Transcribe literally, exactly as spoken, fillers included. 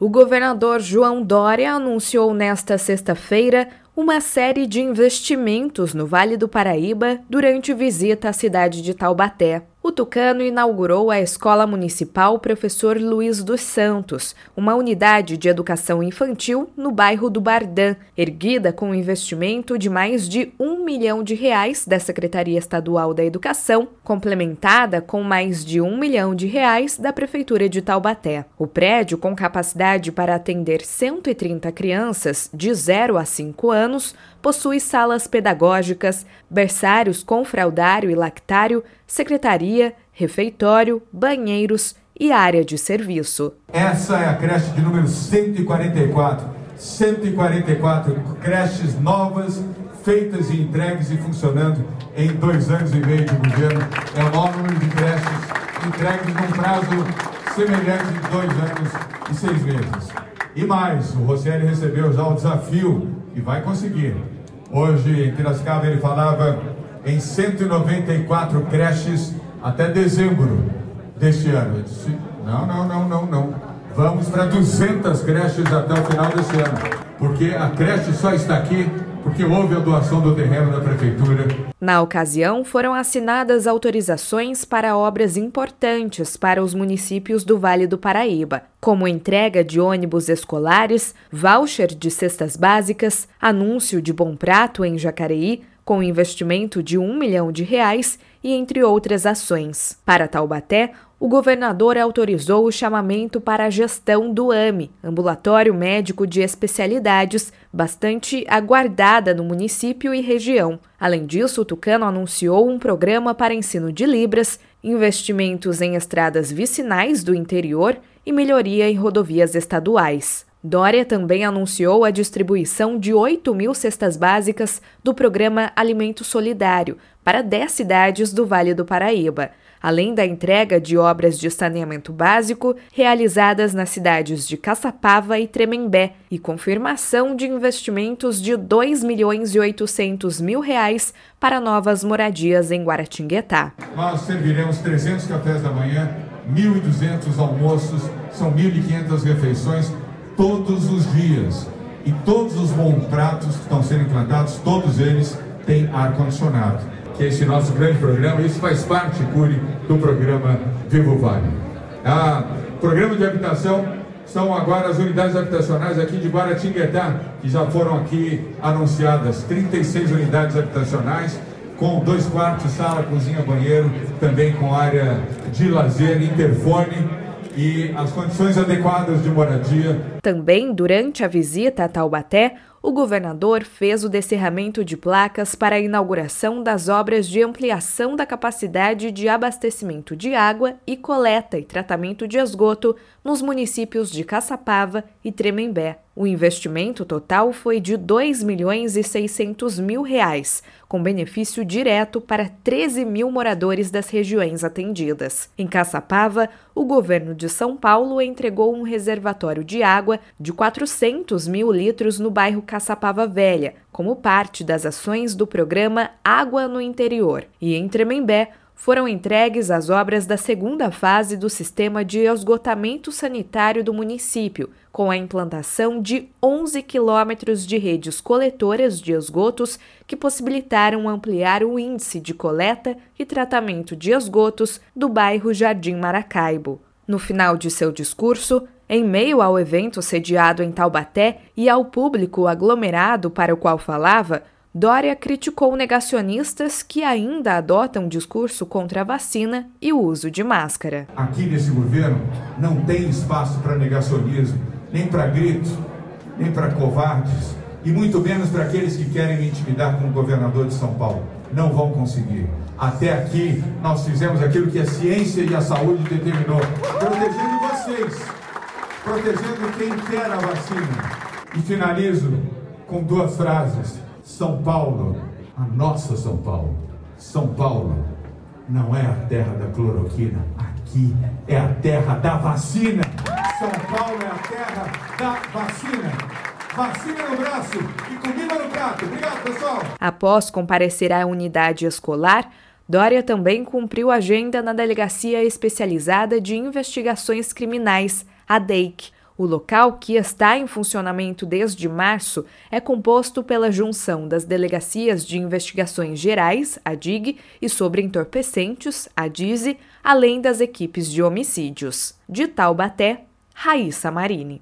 O governador João Dória anunciou nesta sexta-feira uma série de investimentos no Vale do Paraíba durante visita à cidade de Taubaté. O tucano inaugurou a Escola Municipal Professor Luiz dos Santos, uma unidade de educação infantil no bairro do Bardã, erguida com um investimento de mais de um milhão de reais da Secretaria Estadual da Educação, complementada com mais de um milhão de reais da Prefeitura de Taubaté. O prédio, com capacidade para atender cento e trinta crianças de zero a cinco anos, possui salas pedagógicas, berçários com fraldário e lactário, secretaria, refeitório, banheiros e área de serviço. Essa é a creche de número cento e quarenta e quatro. cento e quarenta e quatro creches novas, feitas e entregues e funcionando em dois anos e meio de governo. É o maior número de creches entregues num prazo semelhante de dois anos e seis meses. E mais, o Rosselli recebeu já o desafio e vai conseguir. Hoje, em Piracicaba, ele falava em cento e noventa e quatro creches até dezembro deste ano. Eu disse, não, não, não, não, não. Vamos para duzentas creches até o final deste ano. Porque a creche só está aqui porque houve a doação do terreno da Prefeitura. Na ocasião, foram assinadas autorizações para obras importantes para os municípios do Vale do Paraíba, como entrega de ônibus escolares, voucher de cestas básicas, anúncio de Bom Prato em Jacareí, com investimento de um milhão de reais e entre outras ações. Para Taubaté, o governador autorizou o chamamento para a gestão do AME, Ambulatório Médico de Especialidades, bastante aguardada no município e região. Além disso, o tucano anunciou um programa para ensino de Libras, investimentos em estradas vicinais do interior e melhoria em rodovias estaduais. Dória também anunciou a distribuição de oito mil cestas básicas do programa Alimento Solidário para dez cidades do Vale do Paraíba, além da entrega de obras de saneamento básico realizadas nas cidades de Caçapava e Tremembé e confirmação de investimentos de dois milhões e oitocentos mil reais para novas moradias em Guaratinguetá. Nós serviremos trezentos cafés da manhã, mil e duzentos almoços, são mil e quinhentas refeições todos os dias. E todos os bons pratos que estão sendo implantados, todos eles têm ar-condicionado. Que é esse nosso grande programa, isso faz parte, Cury, do programa Vivo Vale. Ah, programa de habitação são agora as unidades habitacionais aqui de Guaratinguetá, que já foram aqui anunciadas, trinta e seis unidades habitacionais, com dois quartos, sala, cozinha, banheiro, também com área de lazer, interfone e as condições adequadas de moradia. Também, durante a visita a Taubaté, o governador fez o descerramento de placas para a inauguração das obras de ampliação da capacidade de abastecimento de água e coleta e tratamento de esgoto nos municípios de Caçapava e Tremembé. O investimento total foi de dois milhões e seiscentos mil reais, com benefício direto para treze mil moradores das regiões atendidas. Em Caçapava, o governo de São Paulo entregou um reservatório de água de quatrocentos mil litros no bairro Caçapava Velha, como parte das ações do programa Água no Interior. E em Tremembé, foram entregues as obras da segunda fase do sistema de esgotamento sanitário do município, com a implantação de onze quilômetros de redes coletoras de esgotos que possibilitaram ampliar o índice de coleta e tratamento de esgotos do bairro Jardim Maracaibo. No final de seu discurso, em meio ao evento sediado em Taubaté e ao público aglomerado para o qual falava, Dória criticou negacionistas que ainda adotam discurso contra a vacina e o uso de máscara. Aqui nesse governo não tem espaço para negacionismo, nem para gritos, nem para covardes, e muito menos para aqueles que querem me intimidar como governador de São Paulo. Não vão conseguir. Até aqui nós fizemos aquilo que a ciência e a saúde determinou, protegendo vocês, protegendo quem quer a vacina. E finalizo com duas frases. São Paulo, a nossa São Paulo. São Paulo não é a terra da cloroquina, aqui é a terra da vacina. São Paulo é a terra da vacina. Vacina no braço e comida no prato. Obrigado, pessoal. Após comparecer à unidade escolar, Dória também cumpriu agenda na Delegacia Especializada de Investigações Criminais, a D E I C, O local, que está em funcionamento desde março, é composto pela junção das Delegacias de Investigações Gerais, a D I G, e sobre entorpecentes, a D I S E, além das equipes de homicídios. De Taubaté, Raíssa Marini.